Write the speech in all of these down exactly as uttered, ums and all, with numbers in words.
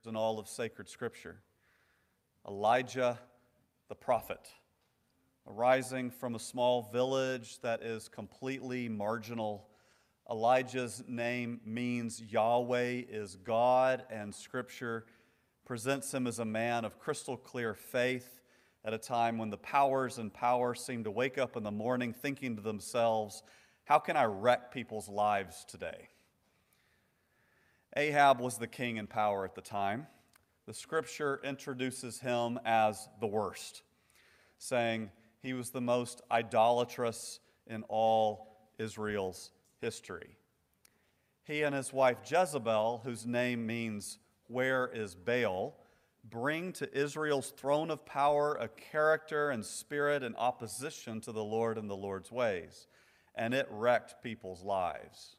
in all of sacred Scripture. Elijah the prophet, arising from a small village that is completely marginal. Elijah's name means Yahweh is God, and Scripture presents him as a man of crystal clear faith at a time when the powers and power seem to wake up in the morning thinking to themselves, how can I wreck people's lives today? Ahab was the king in power at the time. The Scripture introduces him as the worst, saying he was the most idolatrous in all Israel's history. He and his wife Jezebel, whose name means where is Baal, bring to Israel's throne of power a character and spirit in opposition to the Lord and the Lord's ways, and it wrecked people's lives.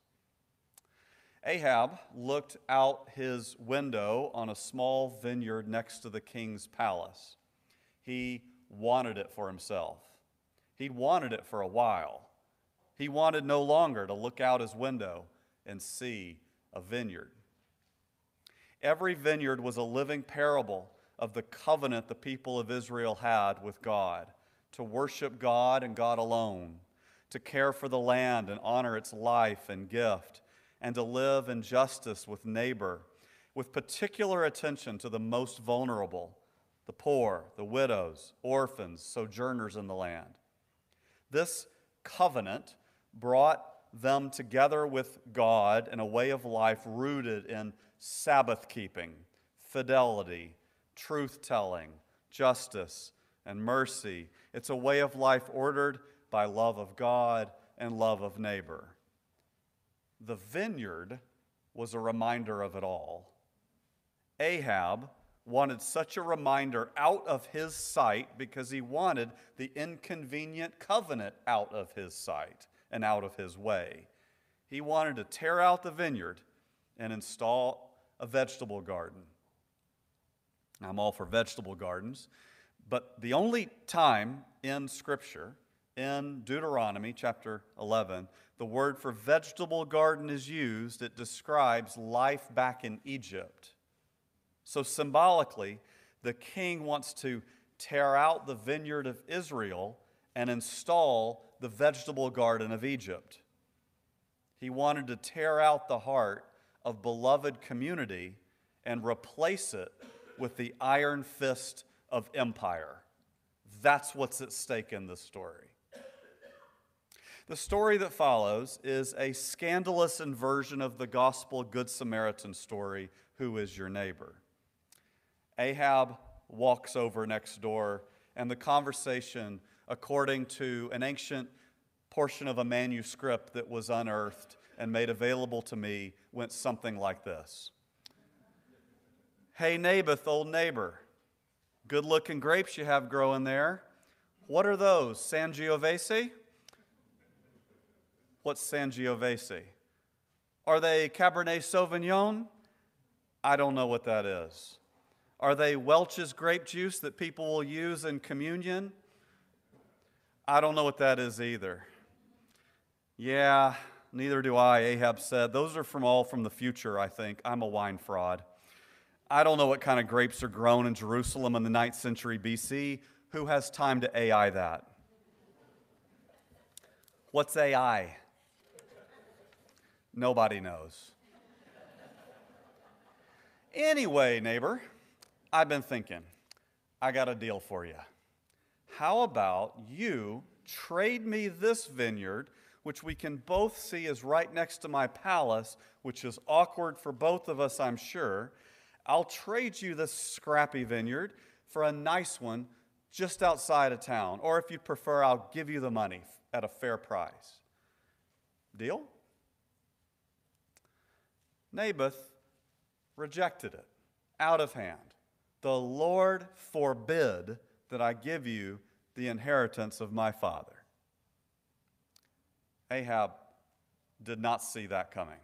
Ahab looked out his window on a small vineyard next to the king's palace. He wanted it for himself. He'd wanted it for a while. He wanted no longer to look out his window and see a vineyard. Every vineyard was a living parable of the covenant the people of Israel had with God, to worship God and God alone, to care for the land and honor its life and gift, and to live in justice with neighbor, with particular attention to the most vulnerable, the poor, the widows, orphans, sojourners in the land. This covenant brought them together with God in a way of life rooted in Sabbath keeping, fidelity, truth-telling, justice, and mercy. It's a way of life ordered by love of God and love of neighbor. The vineyard was a reminder of it all. Ahab wanted such a reminder out of his sight because he wanted the inconvenient covenant out of his sight and out of his way. He wanted to tear out the vineyard and install a vegetable garden. I'm all for vegetable gardens, but the only time in Scripture, in Deuteronomy chapter eleven, the word for vegetable garden is used. It describes life back in Egypt. So symbolically, the king wants to tear out the vineyard of Israel and install the vegetable garden of Egypt. He wanted to tear out the heart of beloved community and replace it with the iron fist of empire. That's what's at stake in this story. The story that follows is a scandalous inversion of the gospel Good Samaritan story, who is your neighbor. Ahab walks over next door, and the conversation, according to an ancient portion of a manuscript that was unearthed and made available to me, went something like this. Hey, Naboth, old neighbor, good-looking grapes you have growing there. What are those, Sangiovese? What's Sangiovese? Are they Cabernet Sauvignon? I don't know what that is. Are they Welch's grape juice that people will use in communion? I don't know what that is either. Yeah, neither do I, Ahab said. Those are from all from the future, I think. I'm a wine fraud. I don't know what kind of grapes are grown in Jerusalem in the ninth century B C. Who has time to A I that? What's A I? Nobody knows. Anyway, neighbor, I've been thinking, I got a deal for you. How about you trade me this vineyard, which we can both see is right next to my palace, which is awkward for both of us, I'm sure. I'll trade you this scrappy vineyard for a nice one just outside of town. Or if you'd prefer, I'll give you the money at a fair price. Deal? Naboth rejected it out of hand. The Lord forbid that I give you the inheritance of my father. Ahab did not see that coming.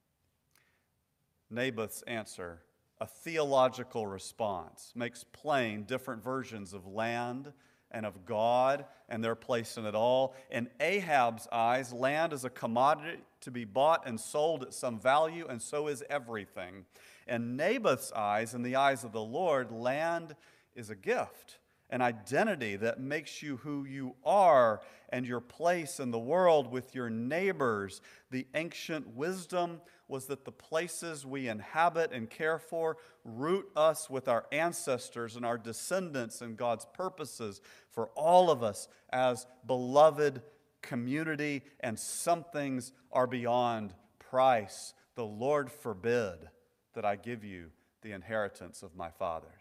Naboth's answer, a theological response, makes plain different versions of land and of God and their place in it all. In Ahab's eyes, land is a commodity to be bought and sold at some value, and so is everything. In Naboth's eyes, in the eyes of the Lord, land is a gift, an identity that makes you who you are and your place in the world with your neighbors. The ancient wisdom was that the places we inhabit and care for root us with our ancestors and our descendants and God's purposes for all of us as beloved community, and some things are beyond price. The Lord forbid that I give you the inheritance of my fathers.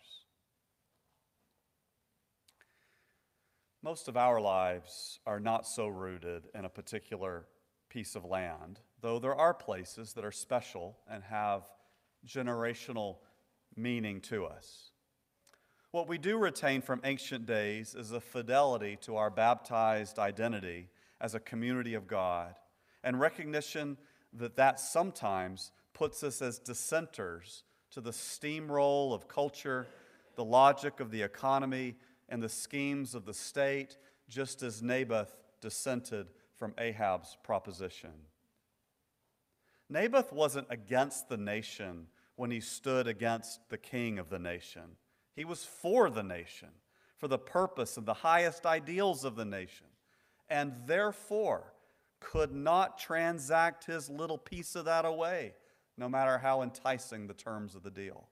Most of our lives are not so rooted in a particular piece of land, though there are places that are special and have generational meaning to us. What we do retain from ancient days is a fidelity to our baptized identity as a community of God, and recognition that that sometimes puts us as dissenters to the steamroll of culture, the logic of the economy, and the schemes of the state, just as Naboth dissented from Ahab's proposition. Naboth wasn't against the nation when he stood against the king of the nation. He was for the nation, for the purpose and the highest ideals of the nation, and therefore could not transact his little piece of that away, no matter how enticing the terms of the deal.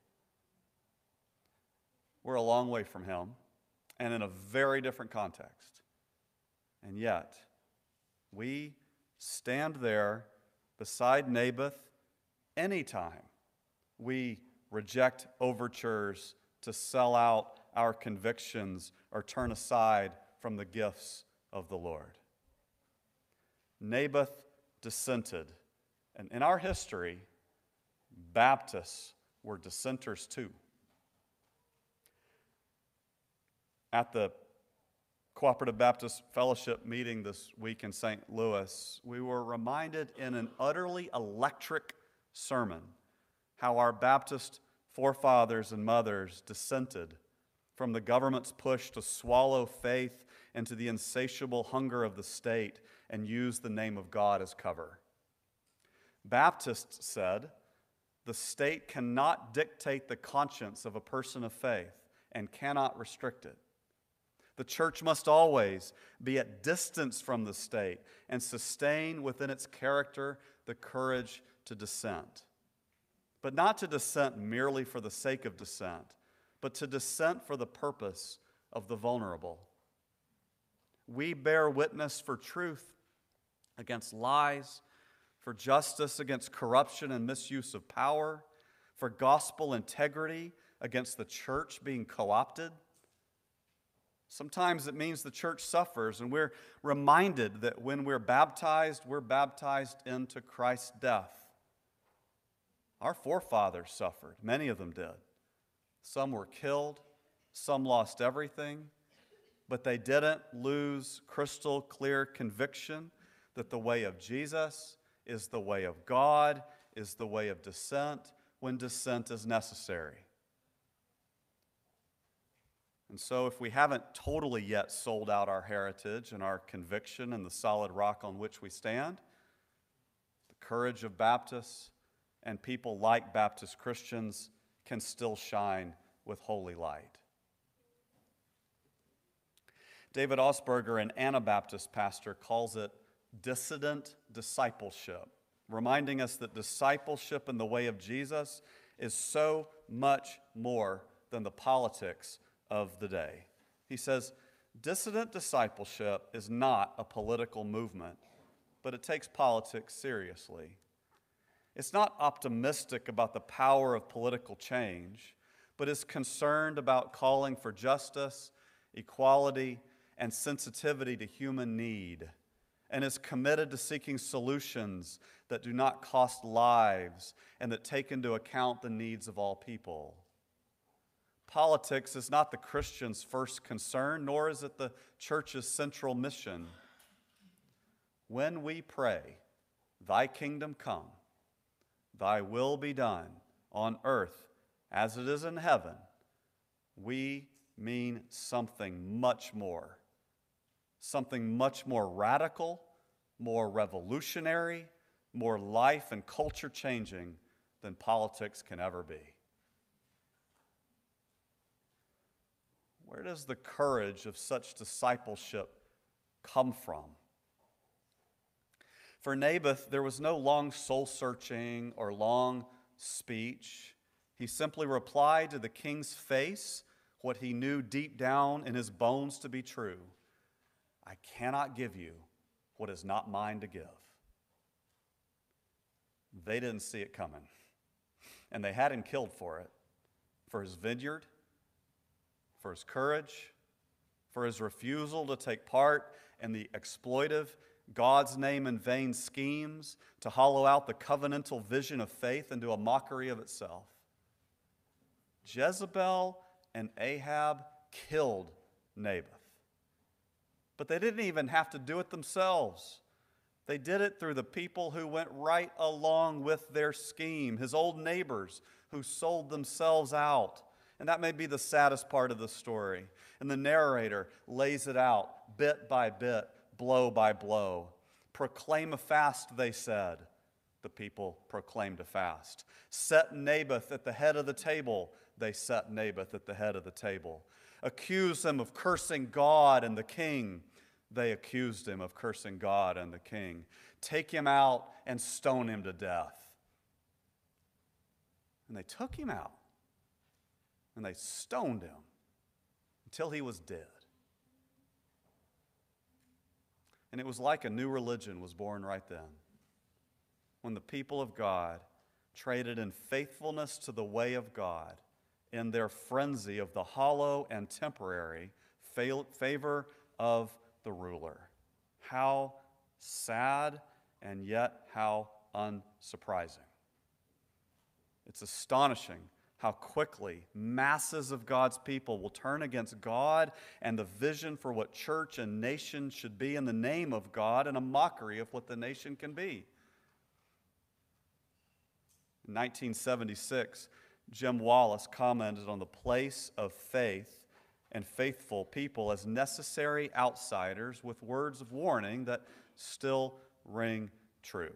We're a long way from him, and in a very different context. And yet, we stand there beside Naboth anytime we reject overtures to sell out our convictions or turn aside from the gifts of the Lord. Naboth dissented, and in our history, Baptists were dissenters too. At the Cooperative Baptist Fellowship meeting this week in Saint Louis, we were reminded in an utterly electric sermon how our Baptist forefathers and mothers dissented from the government's push to swallow faith into the insatiable hunger of the state and use the name of God as cover. Baptists said, the state cannot dictate the conscience of a person of faith and cannot restrict it. The church must always be at distance from the state and sustain within its character the courage to dissent. But not to dissent merely for the sake of dissent, but to dissent for the purpose of the vulnerable. We bear witness for truth against lies, for justice against corruption and misuse of power, for gospel integrity against the church being co-opted. Sometimes it means the church suffers, and we're reminded that when we're baptized, we're baptized into Christ's death. Our forefathers suffered. Many of them did. Some were killed. Some lost everything. But they didn't lose crystal clear conviction that the way of Jesus is the way of God, is the way of dissent when dissent is necessary. And so if we haven't totally yet sold out our heritage and our conviction and the solid rock on which we stand, the courage of Baptists and people like Baptist Christians can still shine with holy light. David Osberger, an Anabaptist pastor, calls it dissident discipleship, reminding us that discipleship in the way of Jesus is so much more than the politics of the day. He says, dissident discipleship is not a political movement, but it takes politics seriously. It's not optimistic about the power of political change, but is concerned about calling for justice, equality, and sensitivity to human need, and is committed to seeking solutions that do not cost lives and that take into account the needs of all people. Politics is not the Christian's first concern, nor is it the church's central mission. When we pray, "Thy kingdom come, thy will be done on earth as it is in heaven," we mean something much more, something much more radical, more revolutionary, more life and culture changing than politics can ever be. Where does the courage of such discipleship come from? For Naboth, there was no long soul-searching or long speech. He simply replied to the king's face what he knew deep down in his bones to be true. I cannot give you what is not mine to give. They didn't see it coming, and they had him killed for it, for his vineyard, for his courage, for his refusal to take part in the exploitive, God's name in vain schemes to hollow out the covenantal vision of faith into a mockery of itself. Jezebel and Ahab killed Naboth. But they didn't even have to do it themselves. They did it through the people who went right along with their scheme, his old neighbors who sold themselves out. And that may be the saddest part of the story. And the narrator lays it out bit by bit, blow by blow. Proclaim a fast, they said. The people proclaimed a fast. Set Naboth at the head of the table. They set Naboth at the head of the table. Accuse him of cursing God and the king. They accused him of cursing God and the king. Take him out and stone him to death. And they took him out and they stoned him until he was dead. And it was like a new religion was born right then, when the people of God traded in faithfulness to the way of God in their frenzy of the hollow and temporary favor of the ruler. How sad and yet how unsurprising. It's astonishing how quickly masses of God's people will turn against God and the vision for what church and nation should be in the name of God, and a mockery of what the nation can be. In nineteen seventy-six, Jim Wallace commented on the place of faith and faithful people as necessary outsiders with words of warning that still ring true.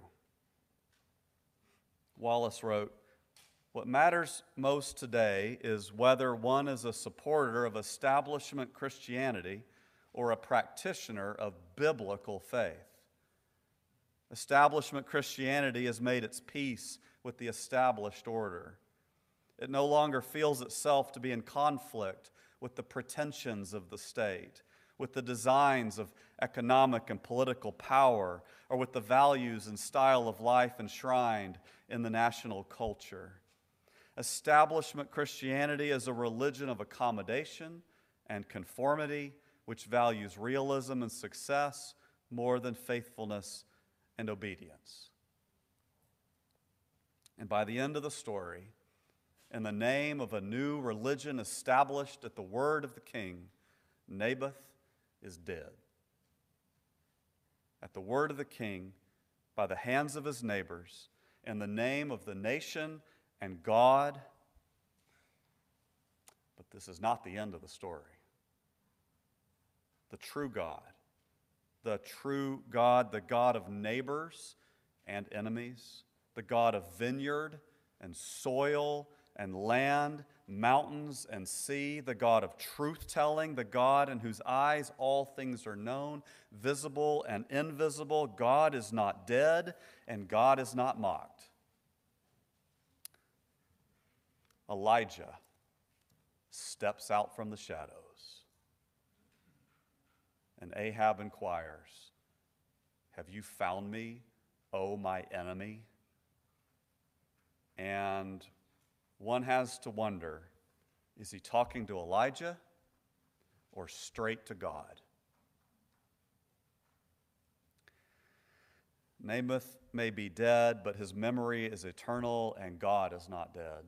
Wallace wrote, "What matters most today is whether one is a supporter of establishment Christianity or a practitioner of biblical faith. Establishment Christianity has made its peace with the established order. It no longer feels itself to be in conflict with the pretensions of the state, with the designs of economic and political power, or with the values and style of life enshrined in the national culture. Establishment Christianity is a religion of accommodation and conformity, which values realism and success more than faithfulness and obedience." And by the end of the story, in the name of a new religion established at the word of the king, Naboth is dead. At the word of the king, by the hands of his neighbors, in the name of the nation and God. But this is not the end of the story. The true God, the true God, the God of neighbors and enemies, the God of vineyard and soil and land, mountains and sea, the God of truth-telling, the God in whose eyes all things are known, visible and invisible. God is not dead, and God is not mocked. Elijah steps out from the shadows, and Ahab inquires, "Have you found me, O my enemy?" And one has to wonder, is he talking to Elijah or straight to God? Naboth may be dead, but his memory is eternal, and God is not dead.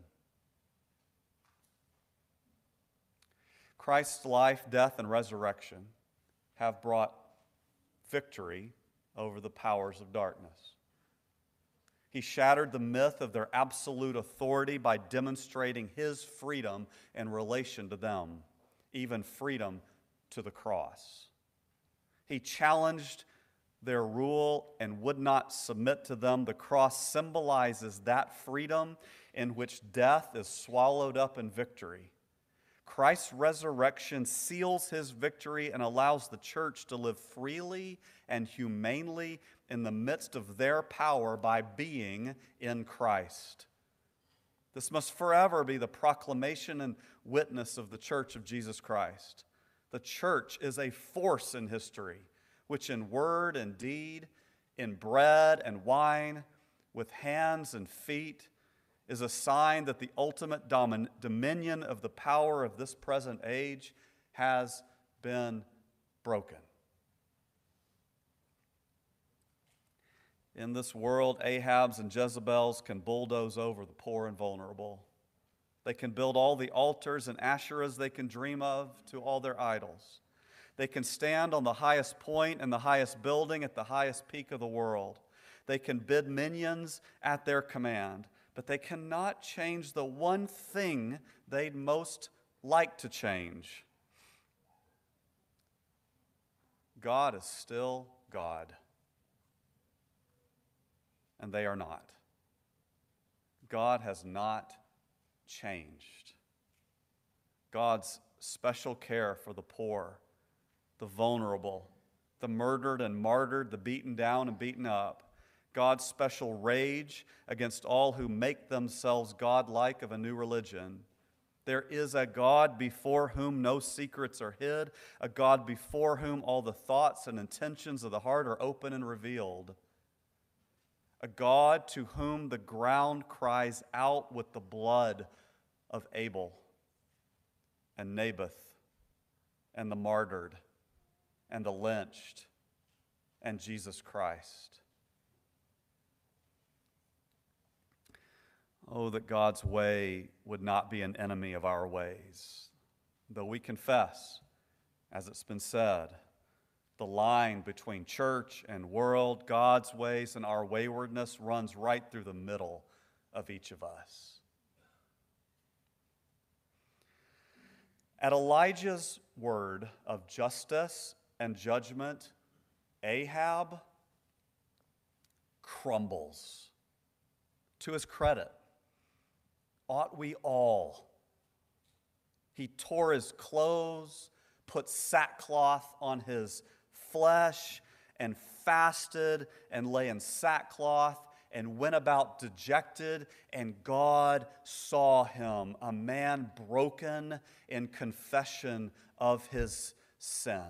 Christ's life, death, and resurrection have brought victory over the powers of darkness. He shattered the myth of their absolute authority by demonstrating his freedom in relation to them, even freedom to the cross. He challenged their rule and would not submit to them. The cross symbolizes that freedom in which death is swallowed up in victory. Christ's resurrection seals his victory and allows the church to live freely and humanely in the midst of their power by being in Christ. This must forever be the proclamation and witness of the Church of Jesus Christ. The church is a force in history, which in word and deed, in bread and wine, with hands and feet, is a sign that the ultimate domin- dominion of the power of this present age has been broken. In this world, Ahabs and Jezebels can bulldoze over the poor and vulnerable. They can build all the altars and Asherahs they can dream of to all their idols. They can stand on the highest point and the highest building at the highest peak of the world. They can bid minions at their command, but they cannot change the one thing they'd most like to change. God is still God, and they are not. God has not changed. God's special care for the poor, the vulnerable, the murdered and martyred, the beaten down and beaten up, God's special rage against all who make themselves God-like of a new religion. There is a God before whom no secrets are hid, a God before whom all the thoughts and intentions of the heart are open and revealed, a God to whom the ground cries out with the blood of Abel and Naboth and the martyred and the lynched and Jesus Christ. Oh, that God's way would not be an enemy of our ways. Though we confess, as it's been said, the line between church and world, God's ways and our waywardness runs right through the middle of each of us. At Elijah's word of justice and judgment, Ahab crumbles. To his credit, ought we all? He tore his clothes, put sackcloth on his flesh, and fasted and lay in sackcloth and went about dejected, and God saw him, a man broken in confession of his sin.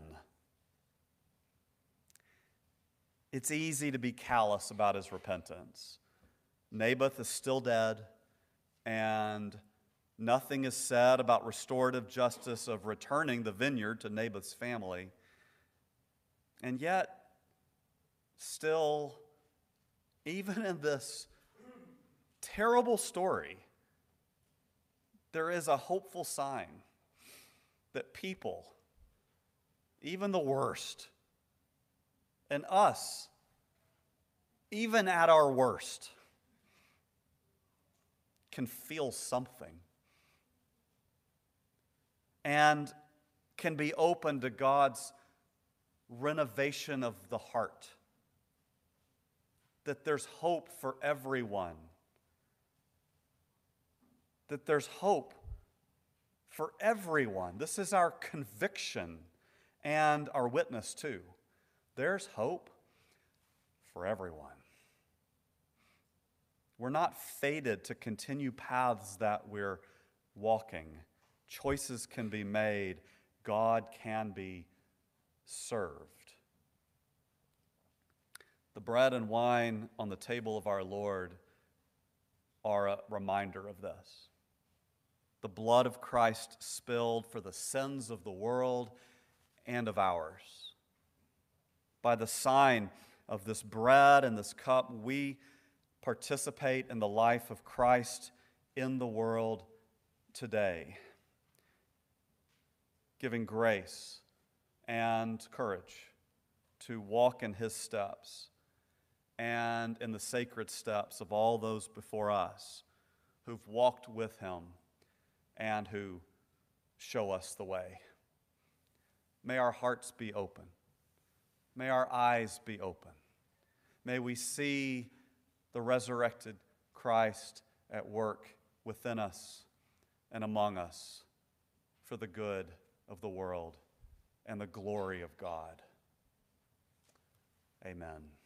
It's easy to be callous about his repentance. Naboth is still dead, and nothing is said about restorative justice of returning the vineyard to Naboth's family. And yet, still, even in this terrible story, there is a hopeful sign that people, even the worst, and us, even at our worst, can feel something and can be open to God's renovation of the heart. That there's hope for everyone. That there's hope for everyone. This is our conviction and our witness too. There's hope for everyone. We're not fated to continue paths that we're walking. Choices can be made. God can be served. The bread and wine on the table of our Lord are a reminder of this. The blood of Christ spilled for the sins of the world and of ours. By the sign of this bread and this cup, we participate in the life of Christ in the world today, giving grace and courage to walk in his steps and in the sacred steps of all those before us who've walked with him and who show us the way. May our hearts be open. May our eyes be open. May we see the resurrected Christ at work within us and among us for the good of the world and the glory of God. Amen.